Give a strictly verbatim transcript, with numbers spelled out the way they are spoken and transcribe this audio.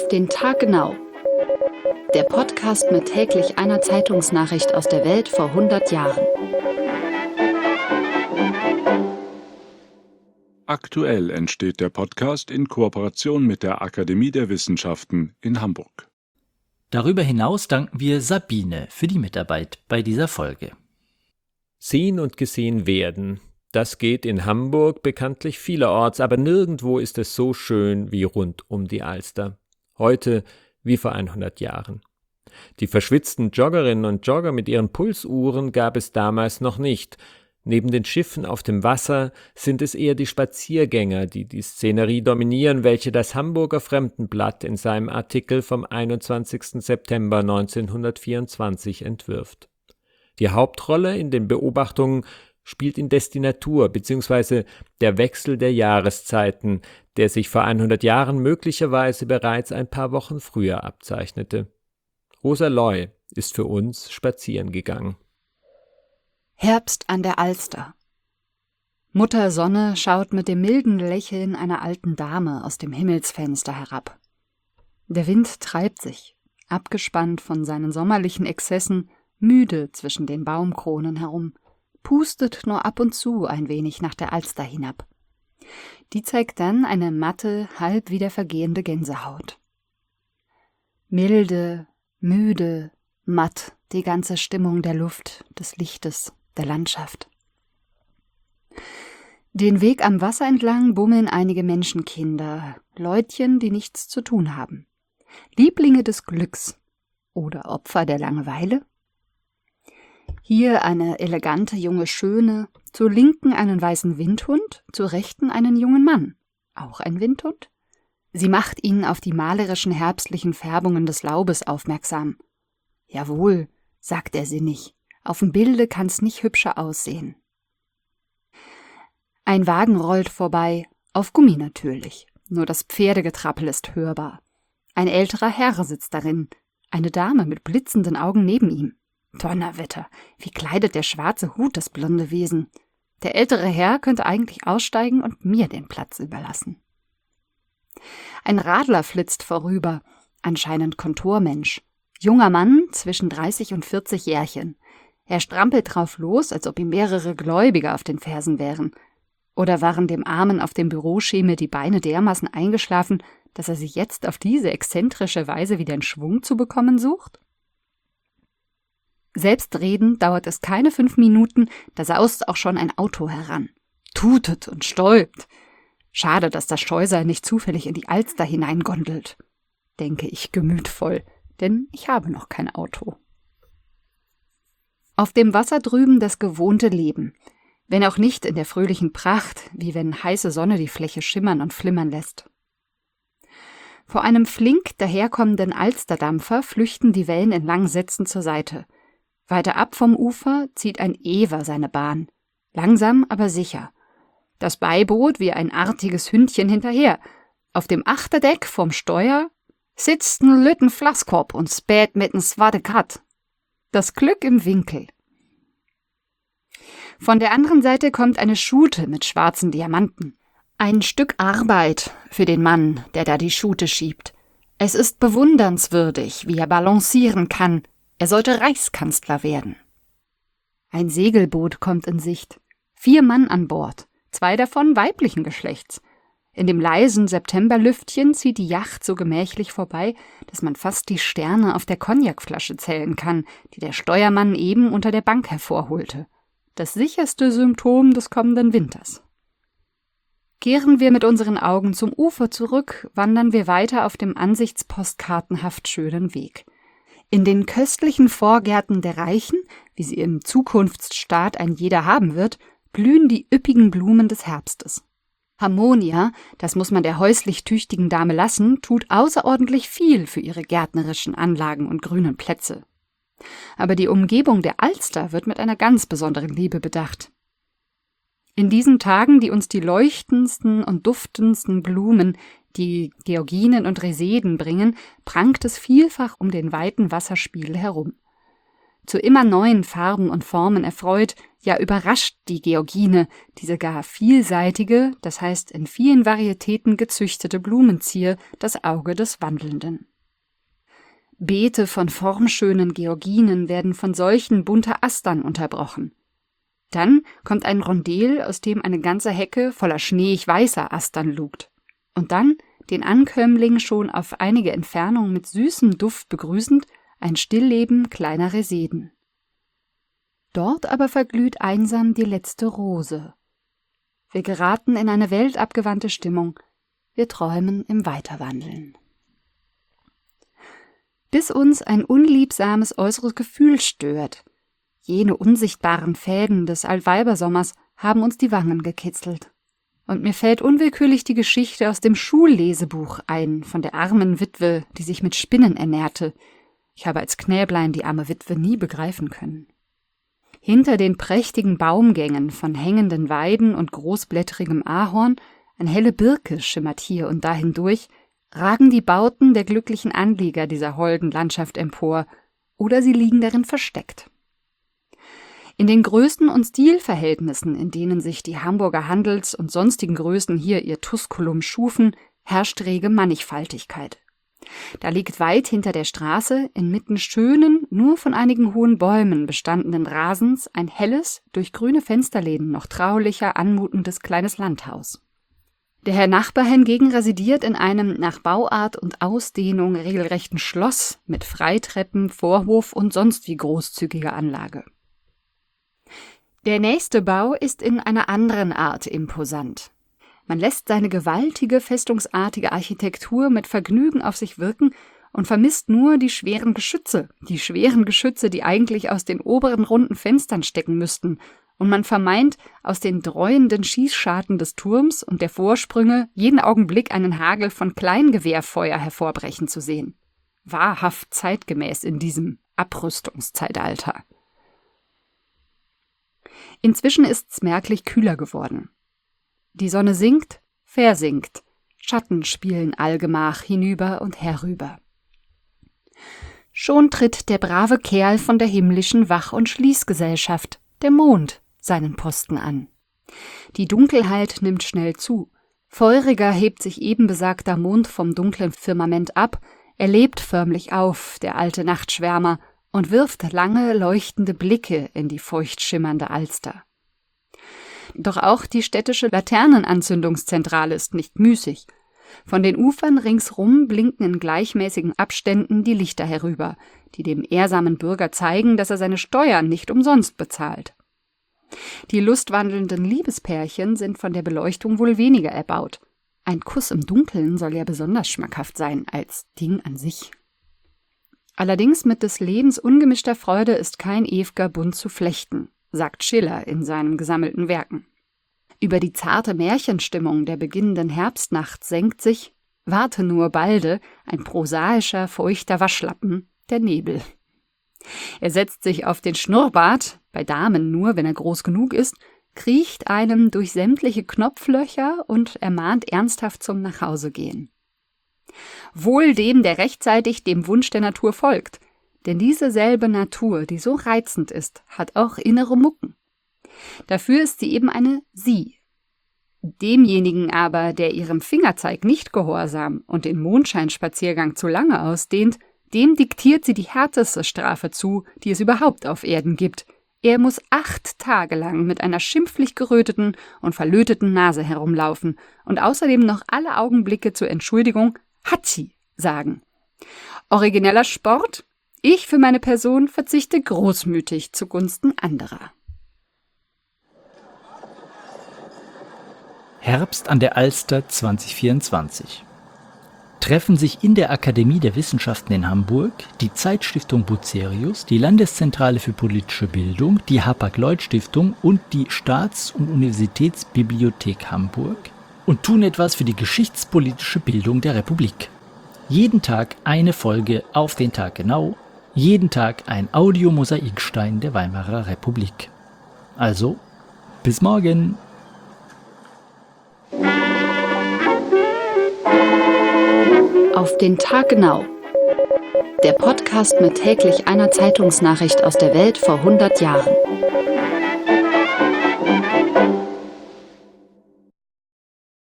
den Tag genau. Der Podcast mit täglich einer Zeitungsnachricht aus der Welt vor hundert Jahren. Aktuell entsteht der Podcast in Kooperation mit der Akademie der Wissenschaften in Hamburg. Darüber hinaus danken wir Sabine für die Mitarbeit bei dieser Folge. Sehen und gesehen werden. Das geht in Hamburg bekanntlich vielerorts, aber nirgendwo ist es so schön wie rund um die Alster. Heute wie vor hundert Jahren. Die verschwitzten Joggerinnen und Jogger mit ihren Pulsuhren gab es damals noch nicht. Neben den Schiffen auf dem Wasser sind es eher die Spaziergänger, die die Szenerie dominieren, welche das Hamburger Fremdenblatt in seinem Artikel vom einundzwanzigsten September neunzehnhundertvierundzwanzig entwirft. Die Hauptrolle in den Beobachtungen spielt indes die Natur bzw. der Wechsel der Jahreszeiten, der sich vor hundert Jahren möglicherweise bereits ein paar Wochen früher abzeichnete. Rosa Loy ist für uns spazieren gegangen. Herbst an der Alster. Mutter Sonne schaut mit dem milden Lächeln einer alten Dame aus dem Himmelsfenster herab. Der Wind treibt sich, abgespannt von seinen sommerlichen Exzessen, müde zwischen den Baumkronen herum, pustet nur ab und zu ein wenig nach der Alster hinab. Die zeigt dann eine matte, halb wieder vergehende Gänsehaut. Milde, müde, matt die ganze Stimmung der Luft, des Lichtes, der Landschaft. Den Weg am Wasser entlang bummeln einige Menschenkinder, Leutchen, die nichts zu tun haben. Lieblinge des Glücks oder Opfer der Langeweile. Hier eine elegante junge Schöne, zur Linken einen weißen Windhund, zur Rechten einen jungen Mann, auch ein Windhund. Sie macht ihn auf die malerischen herbstlichen Färbungen des Laubes aufmerksam. Jawohl, sagt er sinnig, auf dem Bilde kann's nicht hübscher aussehen. Ein Wagen rollt vorbei, auf Gummi natürlich, nur das Pferdegetrappel ist hörbar. Ein älterer Herr sitzt darin, eine Dame mit blitzenden Augen neben ihm. Donnerwetter, wie kleidet der schwarze Hut das blonde Wesen? Der ältere Herr könnte eigentlich aussteigen und mir den Platz überlassen. Ein Radler flitzt vorüber, anscheinend Kontormensch. Junger Mann zwischen dreißig und vierzig Jährchen. Er strampelt drauf los, als ob ihm mehrere Gläubige auf den Fersen wären. Oder waren dem Armen auf dem Büroschemel die Beine dermaßen eingeschlafen, dass er sich jetzt auf diese exzentrische Weise wieder in Schwung zu bekommen sucht? Selbstredend dauert es keine fünf Minuten, da saust auch schon ein Auto heran. Tutet und stäubt. Schade, dass das Scheusal nicht zufällig in die Alster hineingondelt. Denke ich gemütvoll, denn ich habe noch kein Auto. Auf dem Wasser drüben das gewohnte Leben, wenn auch nicht in der fröhlichen Pracht, wie wenn heiße Sonne die Fläche schimmern und flimmern lässt. Vor einem flink daherkommenden Alsterdampfer flüchten die Wellen in langen Sätzen zur Seite. Weiter ab vom Ufer zieht ein Ewer seine Bahn. Langsam, aber sicher. Das Beiboot wie ein artiges Hündchen hinterher. Auf dem Achterdeck vom Steuer sitzt n lütten Flasskorb und spät mit n swarte Kat. Das Glück im Winkel. Von der anderen Seite kommt eine Schute mit schwarzen Diamanten. Ein Stück Arbeit für den Mann, der da die Schute schiebt. Es ist bewundernswürdig, wie er balancieren kann. Er sollte Reichskanzler werden. Ein Segelboot kommt in Sicht. Vier Mann an Bord, zwei davon weiblichen Geschlechts. In dem leisen Septemberlüftchen zieht die Yacht so gemächlich vorbei, dass man fast die Sterne auf der Cognacflasche zählen kann, die der Steuermann eben unter der Bank hervorholte. Das sicherste Symptom des kommenden Winters. Kehren wir mit unseren Augen zum Ufer zurück, wandern wir weiter auf dem ansichtspostkartenhaft schönen Weg. In den köstlichen Vorgärten der Reichen, wie sie im Zukunftsstaat ein jeder haben wird, blühen die üppigen Blumen des Herbstes. Harmonia, das muss man der häuslich tüchtigen Dame lassen, tut außerordentlich viel für ihre gärtnerischen Anlagen und grünen Plätze. Aber die Umgebung der Alster wird mit einer ganz besonderen Liebe bedacht. In diesen Tagen, die uns die leuchtendsten und duftendsten Blumen, die Georginen und Reseden bringen, prangt es vielfach um den weiten Wasserspiegel herum. zu immer neuen Farben und Formen erfreut, ja überrascht die Georgine, diese gar vielseitige, das heißt in vielen Varietäten gezüchtete Blumenzier, das Auge des Wandelnden. Beete von formschönen Georginen werden von solchen bunter Astern unterbrochen. Dann kommt ein Rondel, aus dem eine ganze Hecke voller schneeig weißer Astern lugt. Und dann, den Ankömmling schon auf einige Entfernung mit süßem Duft begrüßend, ein Stillleben kleiner Reseden. Dort aber verglüht einsam die letzte Rose. Wir geraten in eine weltabgewandte Stimmung. Wir träumen im Weiterwandeln. Bis uns ein unliebsames äußeres Gefühl stört. Jene unsichtbaren Fäden des Altweibersommers haben uns die Wangen gekitzelt. Und mir fällt unwillkürlich die Geschichte aus dem Schullesebuch ein, von der armen Witwe, die sich mit Spinnen ernährte. Ich habe als Knäblein die arme Witwe nie begreifen können. Hinter den prächtigen Baumgängen von hängenden Weiden und großblättrigem Ahorn, eine helle Birke schimmert hier und da hindurch, ragen die Bauten der glücklichen Anlieger dieser holden Landschaft empor, oder sie liegen darin versteckt. In den Größen und Stilverhältnissen, in denen sich die Hamburger Handels- und sonstigen Größen hier ihr Tusculum schufen, herrscht rege Mannigfaltigkeit. Da liegt weit hinter der Straße, inmitten schönen, nur von einigen hohen Bäumen bestandenen Rasens, ein helles, durch grüne Fensterläden noch traulicher anmutendes kleines Landhaus. Der Herr Nachbar hingegen residiert in einem nach Bauart und Ausdehnung regelrechten Schloss mit Freitreppen, Vorhof und sonst wie großzügiger Anlage. Der nächste Bau ist in einer anderen Art imposant. Man lässt seine gewaltige, festungsartige Architektur mit Vergnügen auf sich wirken und vermisst nur die schweren Geschütze, die schweren Geschütze, die eigentlich aus den oberen runden Fenstern stecken müssten, und man vermeint, aus den dräuenden Schießscharten des Turms und der Vorsprünge jeden Augenblick einen Hagel von Kleingewehrfeuer hervorbrechen zu sehen. Wahrhaft zeitgemäß in diesem Abrüstungszeitalter. Inzwischen ist's merklich kühler geworden. Die Sonne sinkt, versinkt, Schatten spielen allgemach hinüber und herüber. Schon tritt der brave Kerl von der himmlischen Wach- und Schließgesellschaft, der Mond, seinen Posten an. Die Dunkelheit nimmt schnell zu. Feuriger hebt sich eben besagter Mond vom dunklen Firmament ab, er lebt förmlich auf, der alte Nachtschwärmer, und wirft lange, leuchtende Blicke in die feucht schimmernde Alster. Doch auch die städtische Laternenanzündungszentrale ist nicht müßig. Von den Ufern ringsrum blinken in gleichmäßigen Abständen die Lichter herüber, die dem ehrsamen Bürger zeigen, dass er seine Steuern nicht umsonst bezahlt. Die lustwandelnden Liebespärchen sind von der Beleuchtung wohl weniger erbaut. Ein Kuss im Dunkeln soll ja besonders schmackhaft sein als Ding an sich. Allerdings mit des Lebens ungemischter Freude ist kein ew'ger Bund zu flechten, sagt Schiller in seinen gesammelten Werken. Über die zarte Märchenstimmung der beginnenden Herbstnacht senkt sich, warte nur balde, ein prosaischer, feuchter Waschlappen, der Nebel. Er setzt sich auf den Schnurrbart, bei Damen nur, wenn er groß genug ist, kriecht einem durch sämtliche Knopflöcher und ermahnt ernsthaft zum Nachhausegehen. Wohl dem, der rechtzeitig dem Wunsch der Natur folgt, denn diese selbe Natur, die so reizend ist, hat auch innere Mucken. Dafür ist sie eben eine Sie. Demjenigen aber, der ihrem Fingerzeig nicht gehorsam und den Mondscheinspaziergang zu lange ausdehnt, dem diktiert sie die härteste Strafe zu, die es überhaupt auf Erden gibt. Er muss acht Tage lang mit einer schimpflich geröteten und verlöteten Nase herumlaufen und außerdem noch alle Augenblicke zur Entschuldigung Hatschi sagen. Origineller Sport? Ich für meine Person verzichte großmütig zugunsten anderer. Herbst an der Alster zwanzig vierundzwanzig. Treffen sich in der Akademie der Wissenschaften in Hamburg die Zeitstiftung Bucerius, die Landeszentrale für politische Bildung, die Hapag-Lloyd-Stiftung und die Staats- und Universitätsbibliothek Hamburg und tun etwas für die geschichtspolitische Bildung der Republik. Jeden Tag eine Folge auf den Tag genau, jeden Tag ein Audiomosaikstein der Weimarer Republik. Also, bis morgen! Auf den Tag genau. der Podcast mit täglich einer Zeitungsnachricht aus der Welt vor hundert Jahren.